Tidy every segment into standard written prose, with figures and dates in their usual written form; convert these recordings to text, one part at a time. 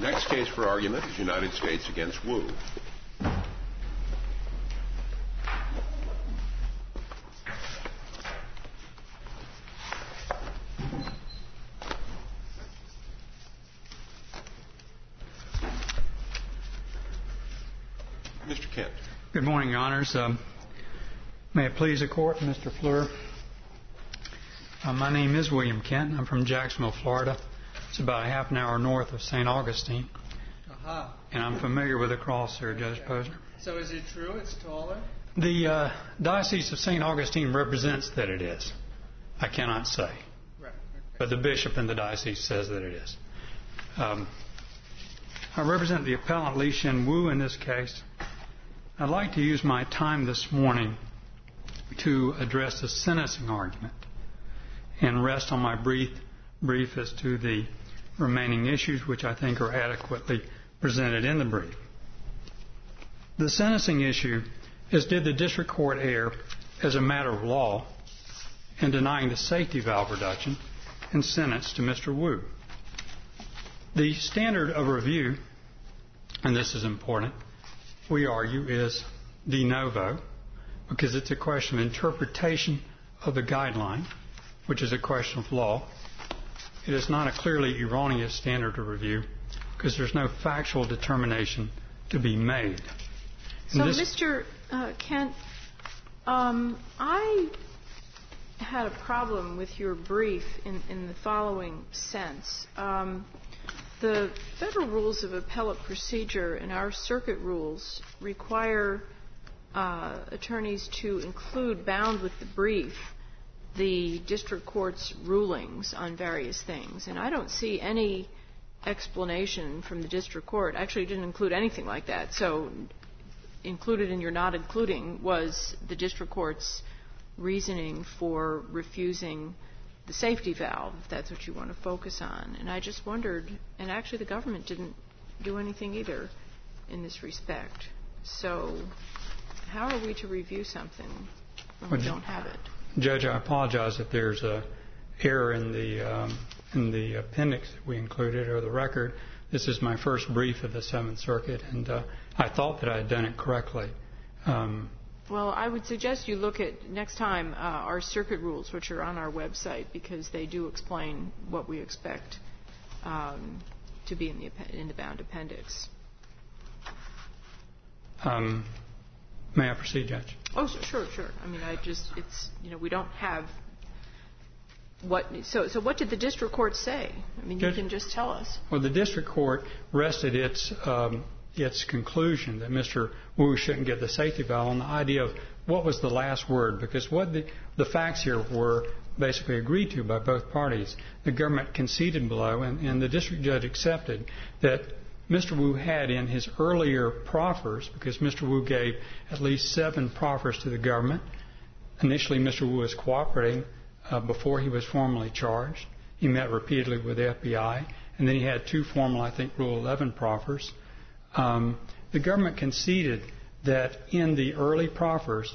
Next case for argument is United States against Wu. Mr. Kent. Good morning, Your Honors. May it please the Court, Mr. Fleur. My name is William Kent. I'm from Jacksonville, Florida. It's about a half an hour north of St. Augustine. And I'm familiar with the cross there, Judge Posner. So is it true it's taller? The Diocese of St. Augustine represents that it is. I cannot say. Right. Okay. But the bishop in the diocese says that it is. I represent the appellant Li Shen Wu in this case. I'd like to use my time this morning to address the sentencing argument and rest on my brief as to the remaining issues which I think are adequately presented in the brief. The sentencing issue is, did the district court err as a matter of law in denying the safety valve reduction in sentence to Mr. Wu? The standard of review, and this is important, we argue is de novo, because it's a question of interpretation of the guideline, which is a question of law. It is not a clearly erroneous standard of review, because there's no factual determination to be made. So, Mr. Kent, I had a problem with your brief in the following sense. The Federal Rules of Appellate Procedure and our circuit rules require attorneys to include, bound with the brief, the district court's rulings on various things. And I don't see any explanation from the district court. Actually, it didn't include anything like that. So included in your not including was the district court's reasoning for refusing the safety valve, if that's what you want to focus on. And I just wondered, and actually the government didn't do anything either in this respect. So how are we to review something when we don't have it? Judge, I apologize if there's an error in the appendix that we included or the record. This is my first brief of the Seventh Circuit, and I thought that I had done it correctly. Well, I would suggest you look at, next time, our circuit rules, which are on our website, because they do explain what we expect to be in the bound appendix. May I proceed, Judge? Oh, sure. I mean, we don't have what. So what did the district court say? I mean, Judge, you can just tell us. Well, the district court rested its conclusion that Mr. Wu shouldn't get the safety valve on the idea of what was the last word, because what the facts here were basically agreed to by both parties. The government conceded below, and the district judge accepted that Mr. Wu had in his earlier proffers, because Mr. Wu gave at least 7 proffers to the government. Initially, Mr. Wu was cooperating before he was formally charged. He met repeatedly with the FBI, and then he had 2 formal, I think, Rule 11 proffers. The government conceded that in the early proffers,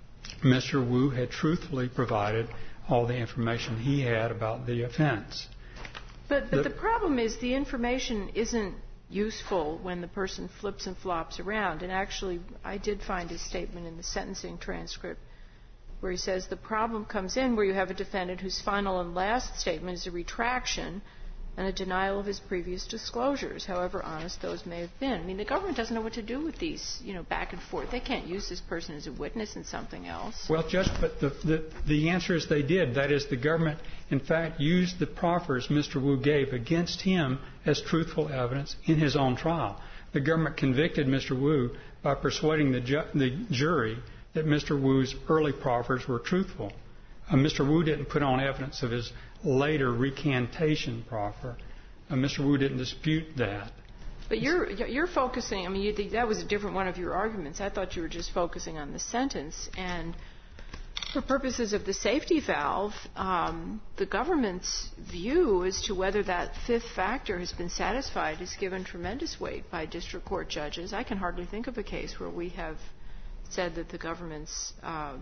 Mr. Wu had truthfully provided all the information he had about the offense. But the problem is the information isn't useful when the person flips and flops around. And actually, I did find his statement in the sentencing transcript where he says the problem comes in where you have a defendant whose final and last statement is a retraction and a denial of his previous disclosures, however honest those may have been. I mean, the government doesn't know what to do with these, back and forth. They can't use this person as a witness in something else. Well, Judge, but the answer is they did. That is, the government, in fact, used the proffers Mr. Wu gave against him as truthful evidence in his own trial. The government convicted Mr. Wu by persuading the jury that Mr. Wu's early proffers were truthful. Mr. Wu didn't put on evidence of his later recantation proffer. Mr. Wu didn't dispute that. But you're focusing, I mean, that was a different one of your arguments. I thought you were just focusing on the sentence. And for purposes of the safety valve, the government's view as to whether that 5th factor has been satisfied is given tremendous weight by district court judges. I can hardly think of a case where we have said that the government's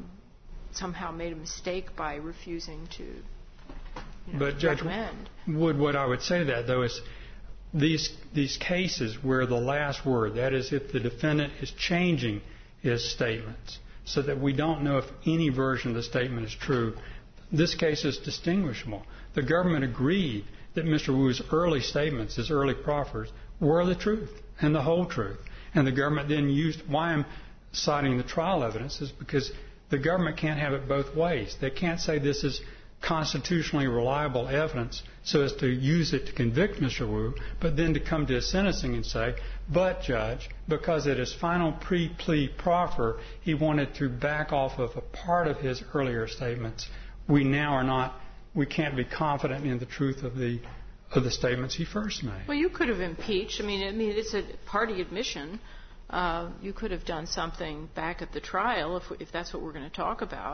somehow made a mistake by refusing to But Judge recommend. Wood, what I would say to that, though, is these cases where the last word, that is, if the defendant is changing his statements so that we don't know if any version of the statement is true, this case is distinguishable. The government agreed that Mr. Wu's early statements, his early proffers, were the truth and the whole truth. And the government then used, why I'm citing the trial evidence is because the government can't have it both ways. They can't say this is constitutionally reliable evidence so as to use it to convict Mr. Wu, but then to come to his sentencing and say, but Judge, because at his final pre-plea proffer, he wanted to back off of a part of his earlier statements. We can't be confident in the truth of the statements he first made. Well, you could have impeached. I mean, it's a party admission. You could have done something back at the trial if that's what we're going to talk about.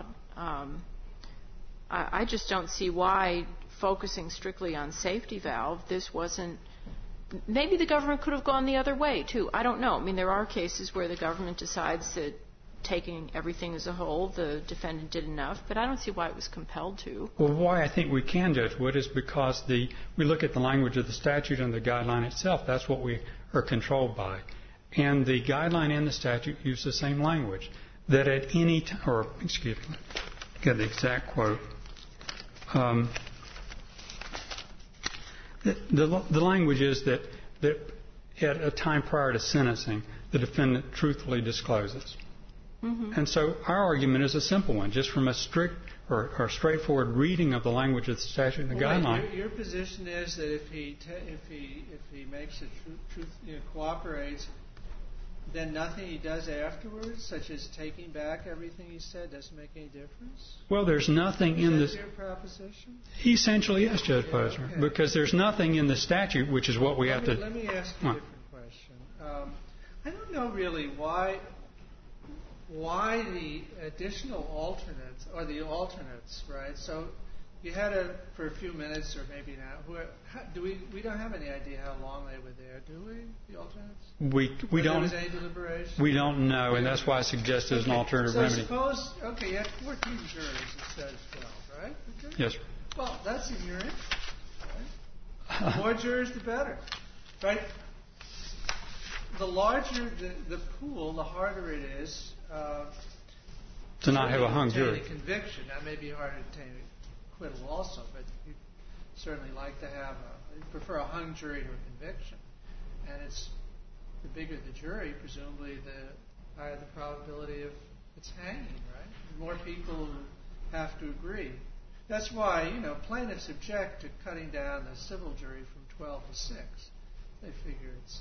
I just don't see why focusing strictly on safety valve, this wasn't. Maybe the government could have gone the other way, too. I don't know. I mean, there are cases where the government decides that taking everything as a whole, the defendant did enough, but I don't see why it was compelled to. Well, why I think we can, Judge Wood, is because we look at the language of the statute and the guideline itself. That's what we are controlled by. And the guideline and the statute use the same language. That at any time, or excuse me, get the exact quote. The language is that at a time prior to sentencing, the defendant truthfully discloses. Mm-hmm. And so our argument is a simple one, just from a strict or straightforward reading of the language of the statute and the guideline. Your position is that if he makes the truth, cooperates, then nothing he does afterwards, such as taking back everything he said, doesn't make any difference? Well, there's nothing in this. Is that your proposition? Essentially, yes, Judge Posner, okay. Because there's nothing in the statute, which is what we have to. Let me ask you a different question. I don't know really why the additional alternates, or the alternates, right? So you had it for a few minutes, or maybe not. We don't have any idea how long they were there, do we? The alternates? We don't. Was there any deliberation? We don't know, and that's why I suggested an alternative remedy. Suppose, you had 14 jurors instead of 12, right? Okay. Yes. Well, that's in your interest, right? The more jurors, the better, right? The larger the pool, the harder it is to not have a hung jury. Conviction. That may be harder to obtain acquittal also, but you certainly like to have you prefer a hung jury to a conviction. And it's the bigger the jury, presumably the higher the probability of its hanging, right? The more people have to agree. That's why, plaintiffs object to cutting down the civil jury from 12 to 6. They figure it's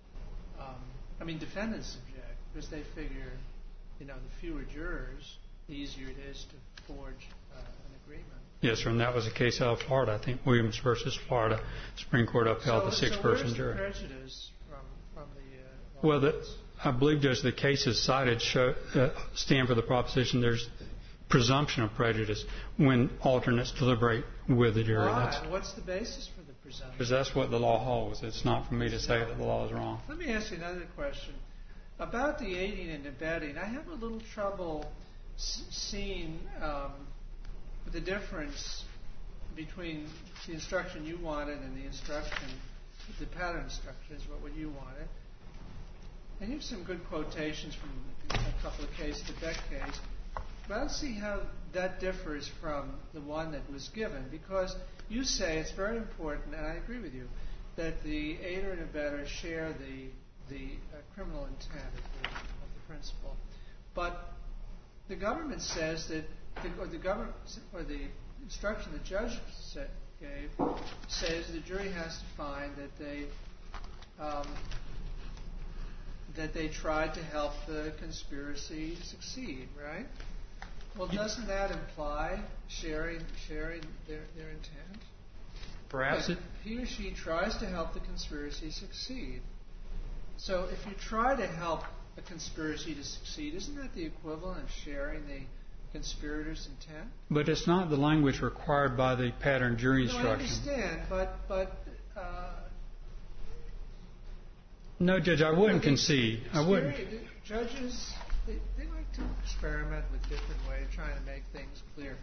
defendants object because they figure, the fewer jurors, the easier it is to forge an agreement. Yes, sir, and that was a case out of Florida. I think Williams versus Florida, Supreme Court upheld the 6-person jury. So where's the prejudice from the... Well, I believe the cases cited stand for the proposition there's presumption of prejudice when alternates deliberate with the jury. Why? What's the basis for the presumption? Because that's what the law holds. It's not for me to say that the law is wrong. Let me ask you another question. About the aiding and abetting, I have a little trouble seeing the difference between the instruction you wanted and the pattern instruction is what you wanted. And you have some good quotations from a couple of cases, the Beck case. But I don't see how that differs from the one that was given, because you say it's very important, and I agree with you, that the aider and abetter share the criminal intent of the principal. But the government says that, or the instruction the judge gave says the jury has to find that they tried to help the conspiracy succeed, right? Well, doesn't that imply sharing their intent? Perhaps he or she tries to help the conspiracy succeed. So if you try to help a conspiracy to succeed, isn't that the equivalent of sharing the conspirator's intent? But it's not the language required by the pattern jury instruction. I understand, but no, Judge, I wouldn't concede. I wouldn't. Judges, they like to experiment with different ways, trying to make things clear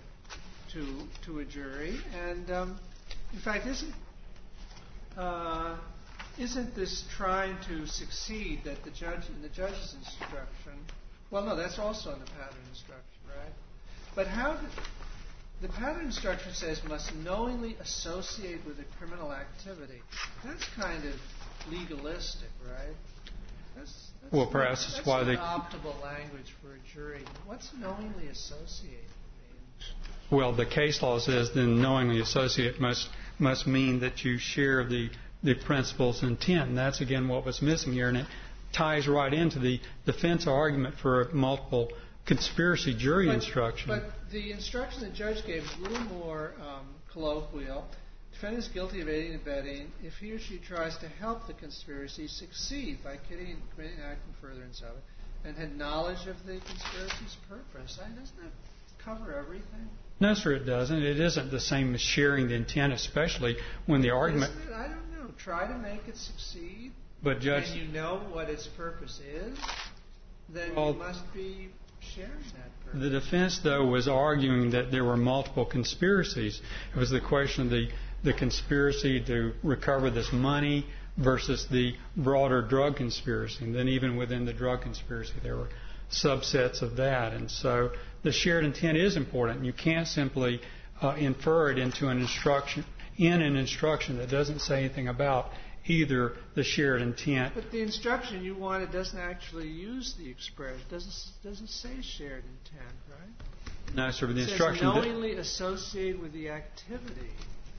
to a jury. And in fact, isn't isn't this trying to succeed that the judge in the judge's instruction? Well, no, that's also in the pattern instruction, right? But the pattern instruction says must knowingly associate with a criminal activity. That's kind of legalistic, right? Well, perhaps that's why they optimal language for a jury. What's knowingly associate mean? Well, the case law says then knowingly associate must mean that you share the principal's intent, and that's again what was missing here, and it ties right into the defense argument for a multiple conspiracy jury instruction. But the instruction the judge gave is a little more colloquial. Defendant is guilty of aiding and abetting if he or she tries to help the conspiracy succeed by committing an act in furtherance of it, and had knowledge of the conspiracy's purpose. Doesn't that cover everything? No, sir, it doesn't. It isn't the same as sharing the intent, especially when the argument... Isn't it? I don't know. Try to make it succeed, but Judge, and you know what its purpose is, then you must be sharing that purpose. The defense, though, was arguing that there were multiple conspiracies. It was the question of the conspiracy to recover this money versus the broader drug conspiracy. And then even within the drug conspiracy, there were subsets of that. And so the shared intent is important. You can't simply infer it into an instruction that doesn't say anything about either the shared intent. But the instruction you wanted doesn't actually use the expression. Doesn't say shared intent, right? No, sir. But the it instruction says knowingly associate with the activity.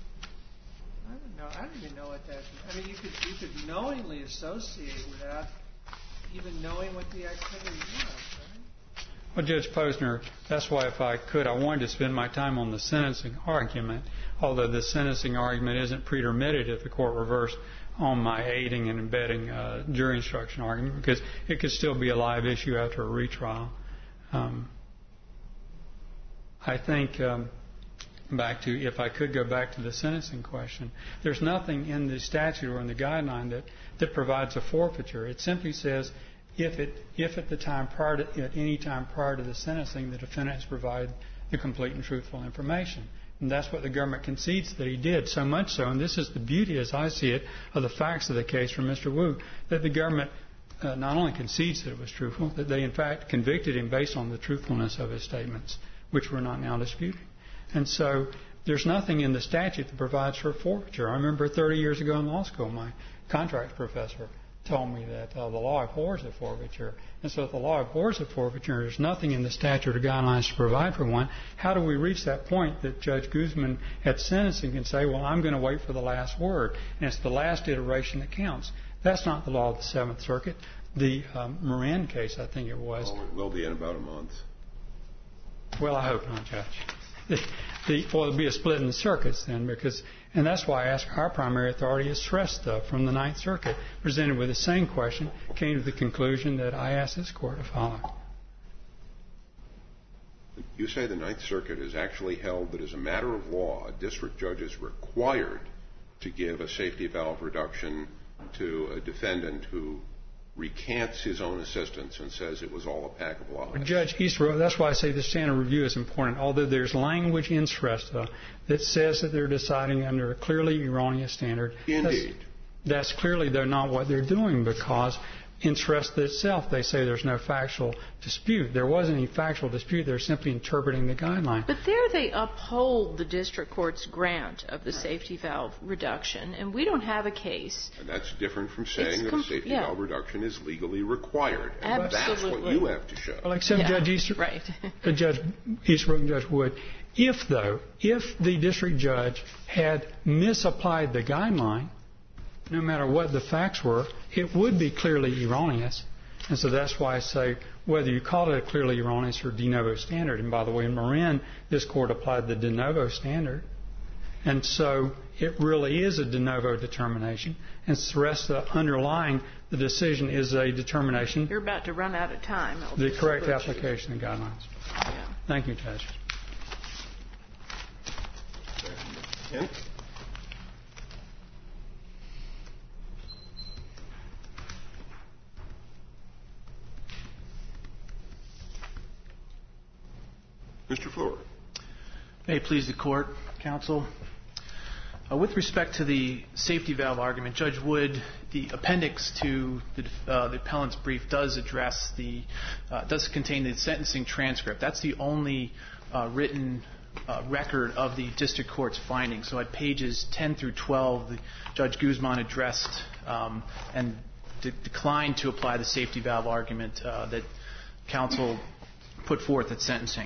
I don't know. I don't even know what that means. I mean, you could knowingly associate without even knowing what the activity was, right? Well, Judge Posner, that's why if I could, I wanted to spend my time on the sentencing argument, although the sentencing argument isn't pretermitted if the court reversed on my aiding and abetting jury instruction argument, because it could still be a live issue after a retrial. I think if I could go back to the sentencing question, there's nothing in the statute or in the guideline that provides a forfeiture. It simply says if at any time prior to the sentencing the defendant has provided the complete and truthful information. And that's what the government concedes that he did, so much so, and this is the beauty, as I see it, of the facts of the case for Mr. Wu, that the government not only concedes that it was truthful, that they in fact convicted him based on the truthfulness of his statements, which we're not now disputing. And so there's nothing in the statute that provides for a forfeiture. I remember 30 years ago in law school, my contract professor told me that the law abhors a forfeiture. And so if the law abhors a forfeiture, there's nothing in the statute or guidelines to provide for one. How do we reach that point that Judge Guzman at sentencing can say, well, I'm going to wait for the last word, and it's the last iteration that counts? That's not the law of the Seventh Circuit. The Moran case, I think it was. Oh, it will be in about a month. Well, I hope not, Judge. There'll be a split in the circuits then, and that's why I asked our primary authority is Shrestha from the Ninth Circuit, presented with the same question, came to the conclusion that I asked this court to follow. You say the Ninth Circuit has actually held that as a matter of law, a district judge is required to give a safety valve reduction to a defendant who recants his own assistance and says it was all a pack of lies. Judge Easterbrook, that's why I say the standard review is important, although there's language in Shrestha that says that they're deciding under a clearly erroneous standard. Indeed. That's clearly, though, not what they're doing, because in Shrestha itself they say there's no factual dispute. There wasn't any factual dispute. They're simply interpreting the guideline. But there they uphold the district court's grant of the safety valve reduction, and we don't have a case. And that's different from saying that a safety valve reduction is legally required. And absolutely. That's what you have to show. Well, except Judge Easterbrook, right. Judge Easterbrook and Judge Wood, if the district judge had misapplied the guideline, no matter what the facts were, it would be clearly erroneous. And so that's why I say whether you call it a clearly erroneous or de novo standard. And by the way, in Moran, this court applied the de novo standard. And so it really is a de novo determination. And Shrestha underlying the decision is a determination. You're about to run out of time. The correct application of the guidelines. Yeah. Thank you, Judge. Kent? Mr. Floor. May it please the court, counsel. With respect to the safety valve argument, Judge Wood the appendix to the appellant's brief does address does contain the sentencing transcript. That's the only written record of the district court's findings. So at pages 10 through 12, Judge Guzman addressed and declined to apply the safety valve argument that counsel put forth at sentencing.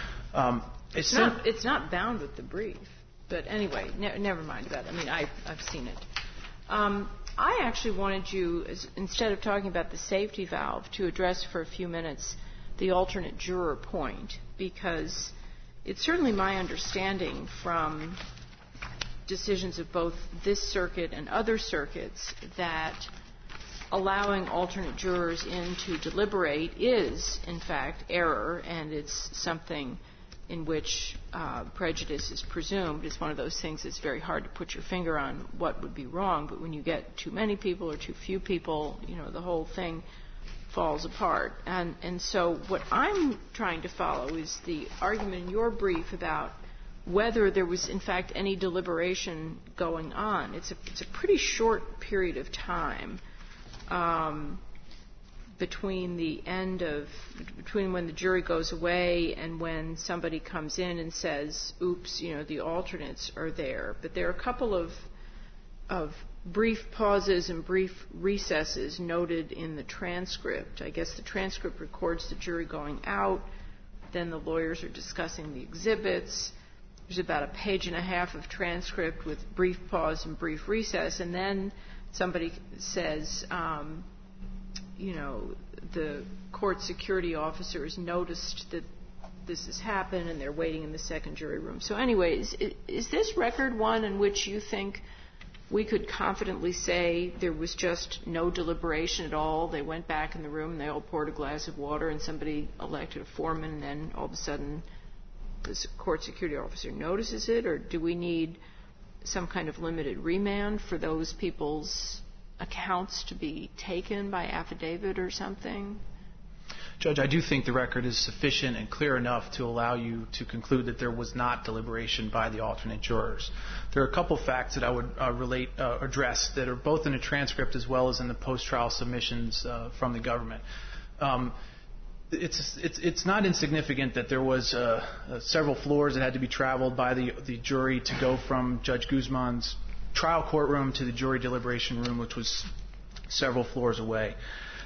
It's not bound with the brief. But anyway, never mind that. I mean, I've seen it. I actually wanted you, instead of talking about the safety valve, to address for a few minutes the alternate juror point, because it's certainly my understanding from decisions of both this circuit and other circuits that allowing alternate jurors in to deliberate is, in fact, error, and it's something in which prejudice is presumed. It's one of those things that's very hard to put your finger on what would be wrong, but when you get too many people or too few people, the whole thing falls apart. And so what I'm trying to follow is the argument in your brief about whether there was, in fact, any deliberation going on. It's a pretty short period of time between when the jury goes away and when somebody comes in and says, oops, the alternates are there. But there are a couple of brief pauses and brief recesses noted in the transcript. I guess the transcript records the jury going out, then the lawyers are discussing the exhibits. There's about a page and a half of transcript with brief pause and brief recess, and then somebody says, the court security officers noticed that this has happened and they're waiting in the second jury room. So anyways, is this record one in which you think we could confidently say there was just no deliberation at all? They went back in the room and they all poured a glass of water and somebody elected a foreman, and then all of a sudden the court security officer notices it? Or do we need some kind of limited remand for those people's accounts to be taken by affidavit or something? Judge, I do think the record is sufficient and clear enough to allow you to conclude that there was not deliberation by the alternate jurors. There are a couple facts that I would address that are both in the transcript as well as in the post-trial submissions from the government. It's not insignificant that there was several floors that had to be traveled by the jury to go from Judge Guzman's trial courtroom to the jury deliberation room, which was several floors away.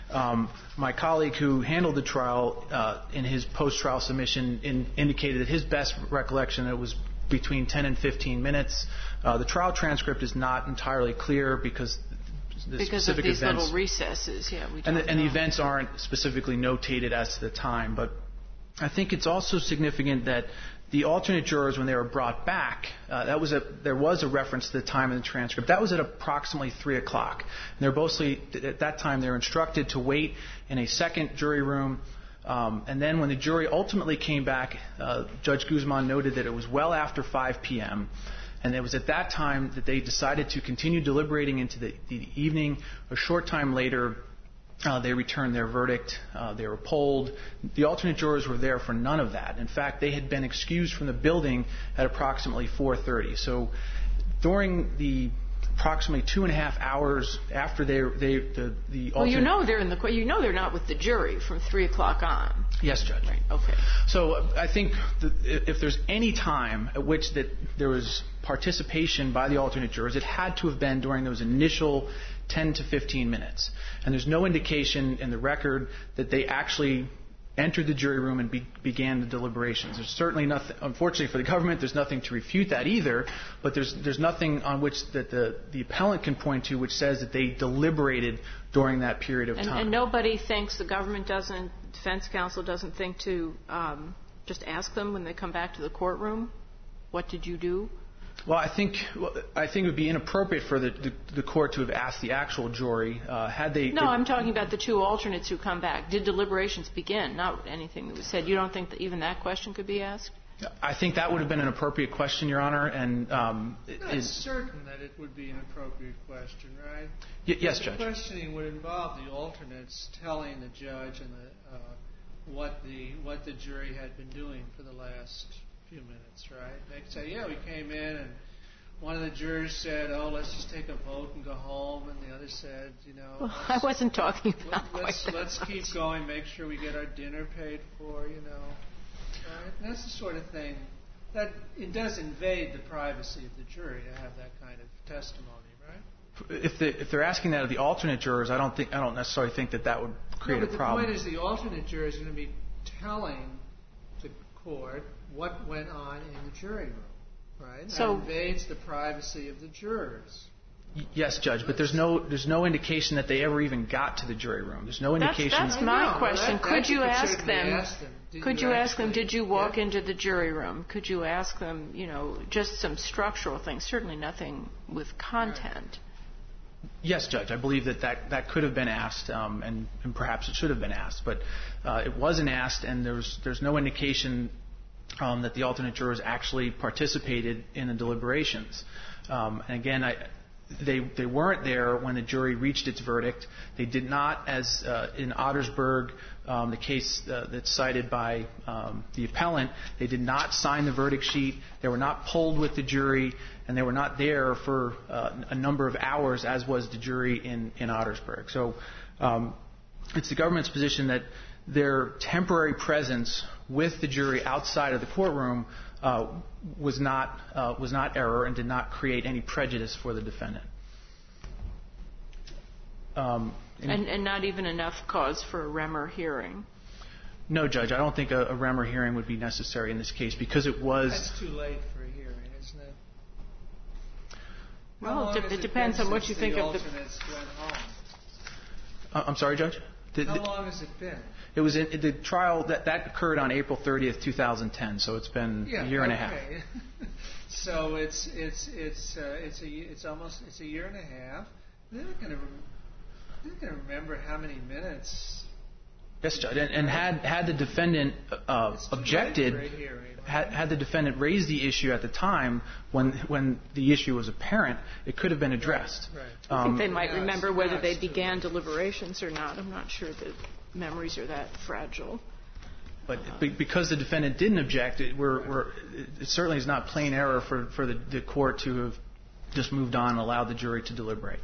My colleague who handled the trial in his post-trial submission indicated that his best recollection, it was between 10 and 15 minutes. The trial transcript is not entirely clear because the specific of these events, little recesses, and the events aren't specifically notated as to the time. But I think it's also significant that the alternate jurors, when they were brought back, there was a reference to the time in the transcript. That was at approximately 3 o'clock. And they're mostly, at that time, they were instructed to wait in a second jury room. And then when the jury ultimately came back, Judge Guzman noted that it was well after 5 p.m., and it was at that time that they decided to continue deliberating into the evening. A short time later, they returned their verdict. They were polled. The alternate jurors were there for none of that. In fact, they had been excused from the building at approximately 4:30. So during the approximately 2.5 hours after the alternate... Well, they're in the court. They're not with the jury from 3 o'clock on. Yes, Judge. Right. Okay. So I think if there's any time at which that there was participation by the alternate jurors, it had to have been during those initial 10 to 15 minutes. And there's no indication in the record that they actually entered the jury room and began the deliberations. There's certainly nothing, unfortunately for the government, there's nothing to refute that either, but there's nothing on which that the appellant can point to which says that they deliberated during that period of time. And nobody thinks, the government doesn't, defense counsel doesn't think to just ask them when they come back to the courtroom, what did you do? Well, I think it would be inappropriate for the court to have asked the actual jury had they. No, I'm talking about the two alternates who come back. Did deliberations begin? Not anything that was said. You don't think that even that question could be asked? I think that would have been an appropriate question, Your Honor, and it's certain that it would be an appropriate question, right? Yes, Judge. The questioning would involve the alternates telling the judge and what the jury had been doing for the last few minutes, right? They could say, yeah, we came in and one of the jurors said, "Oh, let's just take a vote and go home," and the other said, Well, I wasn't talking about let's keep going, make sure we get our dinner paid for, Right? And that's the sort of thing that it does invade the privacy of the jury to have that kind of testimony, right? If they're asking that of the alternate jurors, I don't necessarily think that would create a problem. The point is, the alternate juror is going to be telling the court what went on in the jury room, right? So that invades the privacy of the jurors. Yes, Judge, but there's no indication that they ever even got to the jury room. There's no indication. That's my question. Could you ask them? Could you ask them? Did you walk into the jury room? Could you ask them? Just some structural things. Certainly nothing with content. Right. Yes, Judge. I believe that could have been asked, and perhaps it should have been asked, but it wasn't asked, and there's no indication that the alternate jurors actually participated in the deliberations. And again, they weren't there when the jury reached its verdict. They did not, as in Ottersberg, the case that's cited by the appellant, they did not sign the verdict sheet. They were not polled with the jury, and they were not there for a number of hours, as was the jury in Ottersberg. So it's the government's position that their temporary presence with the jury outside of the courtroom was not error and did not create any prejudice for the defendant. And not even enough cause for a Remmer hearing? No, Judge. I don't think a Remmer hearing would be necessary in this case because it was... That's too late for a hearing, isn't it? Well, it depends on what you think of the... I'm sorry, Judge? How long has it been? It was in the trial that occurred on April 30th, 2010. So it's been a year and a half. So it's a year and a half. They're not going to remember how many minutes. Yes, Judge. And had the defendant objected, had the defendant raised the issue at the time when the issue was apparent, it could have been addressed. Right. I think they might remember whether they began deliberations or not. I'm not sure that memories are that fragile. But because the defendant didn't object, it certainly is not plain error for the court to have just moved on and allowed the jury to deliberate.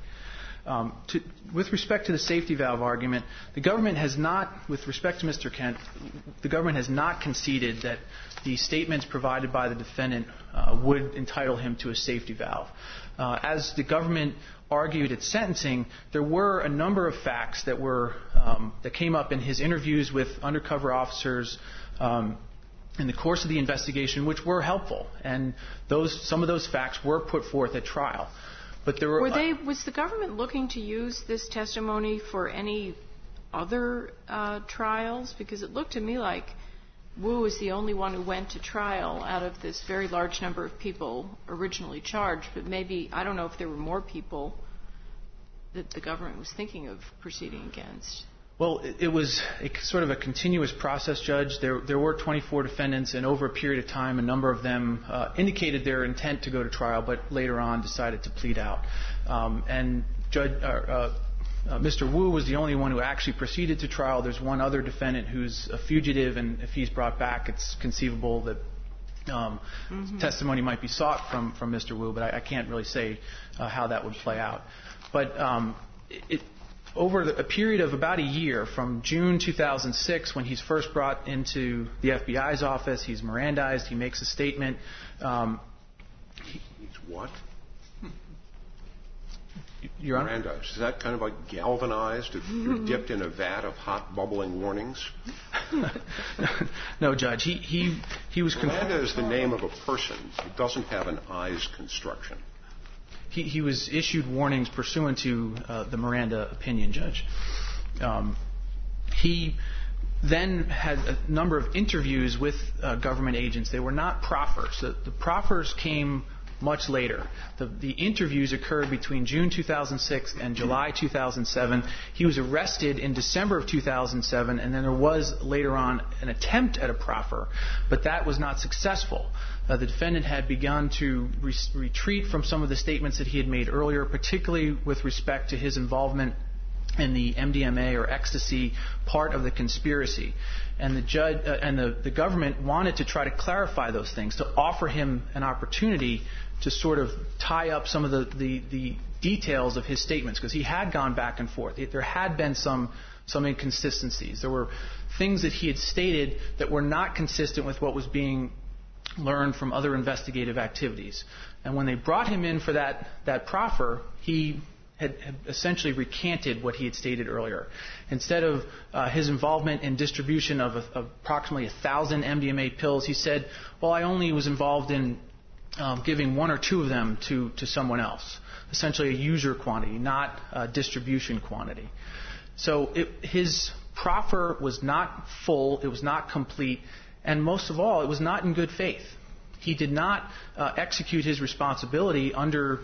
With respect to the safety valve argument, the government has not, with respect to Mr. Kent, the government has not conceded that the statements provided by the defendant would entitle him to a safety valve. As the government argued at sentencing, there were a number of facts that came up in his interviews with undercover officers in the course of the investigation, which were helpful, and some of those facts were put forth at trial. But there was the government looking to use this testimony for any other trials? Because it looked to me like Wu was the only one who went to trial out of this very large number of people originally charged. But maybe, I don't know if there were more people that the government was thinking of proceeding against. Well, it was sort of a continuous process, Judge. There were 24 defendants, and over a period of time, a number of them indicated their intent to go to trial, but later on decided to plead out. And Mr. Wu was the only one who actually proceeded to trial. There's one other defendant who's a fugitive, and if he's brought back, it's conceivable that testimony might be sought from Mr. Wu, but I can't really say how that would play out. But over a period of about a year, from June 2006, when he's first brought into the FBI's office, he's Mirandized, he makes a statement. He's what? Your Honor? Mirandized. Is that kind of like galvanized? If you're dipped in a vat of hot bubbling warnings? No, Judge. He was... Miranda is the name of a person. It doesn't have an eyes construction. He was issued warnings pursuant to the Miranda opinion, Judge. He then had a number of interviews with government agents. They were not proffers. The proffers came much later. The interviews occurred between June 2006 and July 2007. He was arrested in December of 2007, and then there was later on an attempt at a proffer, but that was not successful. The defendant had begun to retreat from some of the statements that he had made earlier, particularly with respect to his involvement in the MDMA or ecstasy part of the conspiracy. And the judge and the government wanted to try to clarify those things, to offer him an opportunity to sort of tie up some of the details of his statements, because he had gone back and forth. There had been some inconsistencies. There were things that he had stated that were not consistent with what was being learned from other investigative activities. And when they brought him in for that proffer, he had essentially recanted what he had stated earlier. Instead of his involvement in distribution of approximately 1,000 MDMA pills, he said, well, I only was involved in giving 1 or 2 of them to someone else. Essentially a user quantity, not a distribution quantity. So his proffer was not full, it was not complete, and most of all, it was not in good faith. He did not execute his responsibility under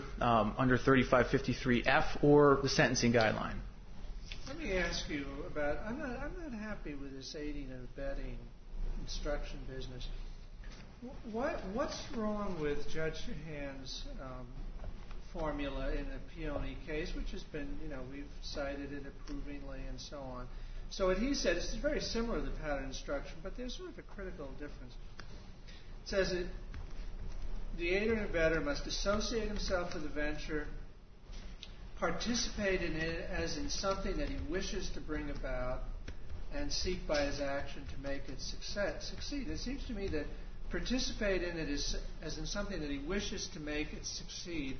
3553F or the sentencing guideline. Let me ask you about. I'm not happy with this aiding and abetting instruction business. What's wrong with Judge Hand's formula in the Peone case, which has been, we've cited it approvingly and so on. So what he said is very similar to the pattern instruction, but there's sort of a critical difference. It says that the aider and abetter must associate himself with the venture, participate in it as in something that he wishes to bring about, and seek by his action to make it succeed. It seems to me that participate in it as in something that he wishes to make it succeed.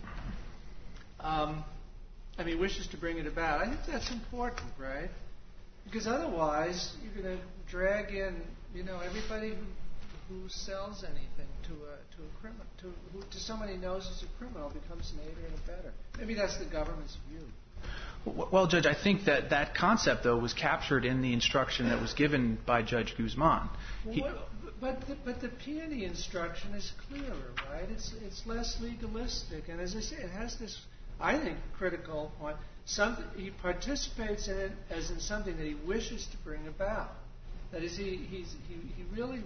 Wishes to bring it about. I think that's important, right? Because otherwise, you're going to drag in, everybody who sells anything to a criminal, to somebody he knows is a criminal, becomes an aider and abetter. Maybe that's the government's view. Well, Judge, I think that concept, though, was captured in the instruction that was given by Judge Guzman. But the Peone instruction is clearer, right? It's less legalistic, and as I say, it has this, I think, critical point. He participates in it as in something that he wishes to bring about. That is, he really,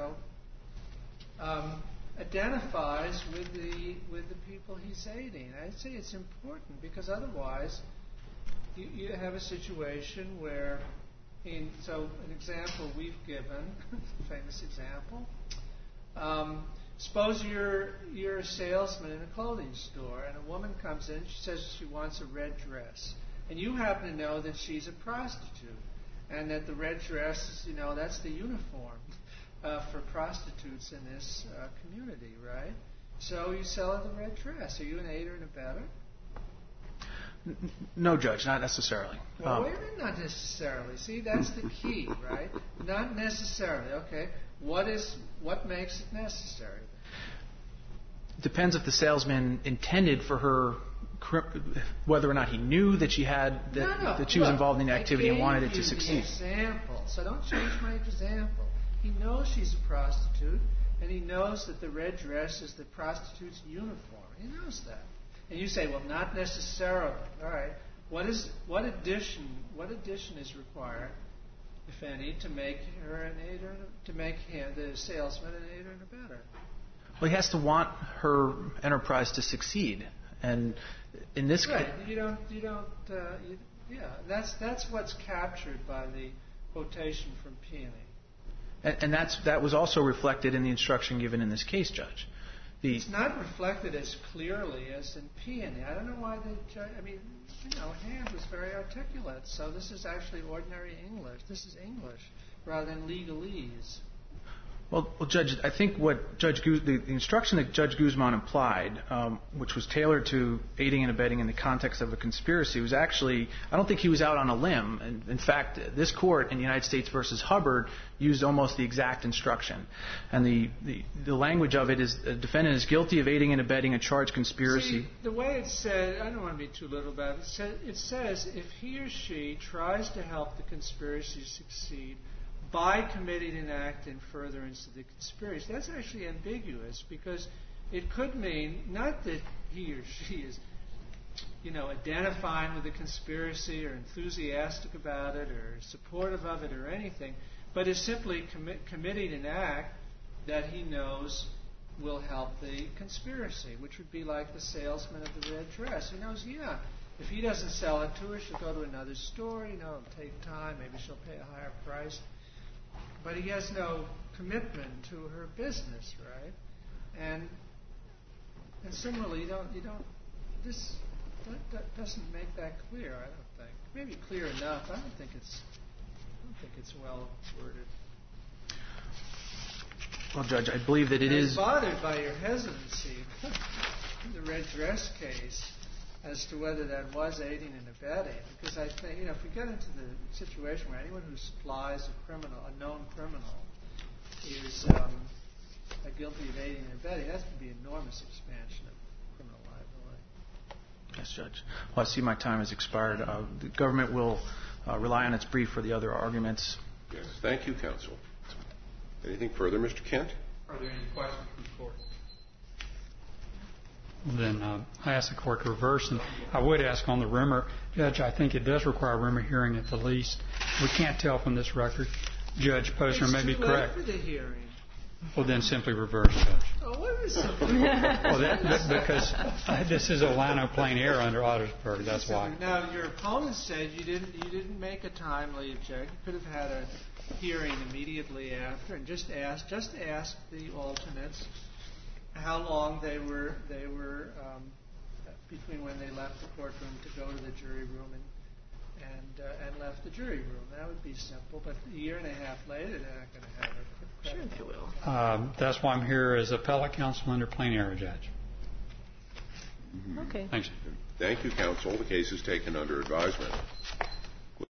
identifies with the people he's aiding. I'd say it's important because otherwise, you have a situation where, so an example we've given, famous example. Suppose you're a salesman in a clothing store, and a woman comes in. She says she wants a red dress, and you happen to know that she's a prostitute, and that the red dress is, that's the uniform for prostitutes in this community, right? So you sell her the red dress. Are you an aider and abetter? No, Judge, not necessarily. Well, wait a minute, not necessarily. See, that's the key, right? Not necessarily. Okay. What makes it necessary? Depends if the salesman intended for her, whether or not he knew that she had that she was involved in the activity and wanted it to succeed. Example. So don't change my example. He knows she's a prostitute, and he knows that the red dress is the prostitute's uniform. He knows that. And you say, well, not necessarily. All right. What addition is required, if any, to make her an aider, to make him, the salesman, an aider and abetter? Well, he has to want her enterprise to succeed, and in this case, that's what's captured by the quotation from Peone. And that was also reflected in the instruction given in this case, Judge. It's not reflected as clearly as in Peone. I don't know why the judge. Hand was very articulate. So this is actually ordinary English. This is English rather than legalese. Well, Judge, I think what the instruction that Judge Guzman applied, which was tailored to aiding and abetting in the context of a conspiracy, was actually, I don't think he was out on a limb. And in fact, this court in United States versus Hubbard used almost the exact instruction. And the language of it is, a defendant is guilty of aiding and abetting a charged conspiracy. See, the way it's said, I don't want to be too literal about it. It says if he or she tries to help the conspiracy succeed by committing an act in furtherance of the conspiracy. That's actually ambiguous because it could mean not that he or she is, identifying with the conspiracy or enthusiastic about it or supportive of it or anything, but is simply committing an act that he knows will help the conspiracy, which would be like the salesman of the red dress. He knows, If he doesn't sell it to her, she'll go to another store. It'll take time. Maybe she'll pay a higher price. But he has no commitment to her business, right? And similarly, this doesn't make that clear. I don't think. Maybe clear enough. I don't think it's well worded. Well, Judge, I believe that it is. I'm bothered by your hesitancy in the red dress case as to whether that was aiding and abetting. Because I think, if we get into the situation where anyone who supplies a known criminal, is guilty of aiding and abetting, that's going to be an enormous expansion of criminal liability. Yes, Judge. Well, I see my time has expired. The government will rely on its brief for the other arguments. Yes. Thank you, counsel. Anything further, Mr. Kent? Are there any questions from the court? Then I ask the court to reverse, and I would ask on the rumor, Judge, I think it does require a rumor hearing at the least. We can't tell from this record. Judge Posner may be correct. It's too late for the hearing. Well, then simply reverse, Judge. Oh, what is simply? Well, because this is a line of plain error under Ottersberg. That's why. Now, your opponent said you didn't make a timely objection. You could have had a hearing immediately after and just ask the alternates how long they were between when they left the courtroom to go to the jury room and left the jury room. That would be simple. But a year and a half later, they're not going to have it. Sure, if you will. That's why I'm here as appellate counsel under plain error, Judge. Okay. Thanks. Thank you, counsel. The case is taken under advisement.